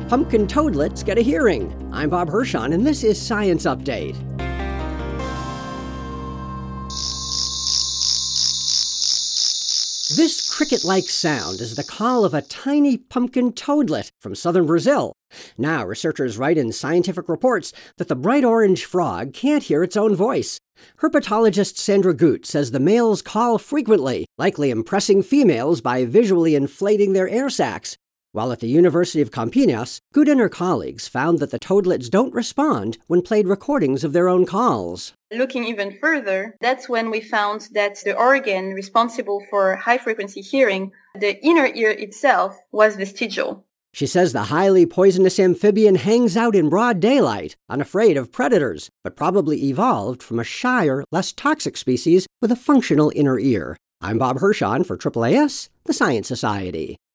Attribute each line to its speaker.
Speaker 1: pumpkin toadlets get a hearing. I'm Bob Hirschon, and this is Science Update. This cricket-like sound is the call of a tiny pumpkin toadlet from southern Brazil. Now, researchers write in scientific reports that the bright orange frog can't hear its own voice. Herpetologist Sandra Gut says the males call frequently, likely impressing females by visually inflating their air sacs. While at the University of Campinas, Gut and her colleagues found that the toadlets don't respond when played recordings of their own calls.
Speaker 2: Looking even further, that's when we found that the organ responsible for high-frequency hearing, the inner ear itself, was vestigial.
Speaker 1: She says the highly poisonous amphibian hangs out in broad daylight, unafraid of predators, but probably evolved from a shyer, less toxic species with a functional inner ear. I'm Bob Hirschon for AAAS, the Science Society.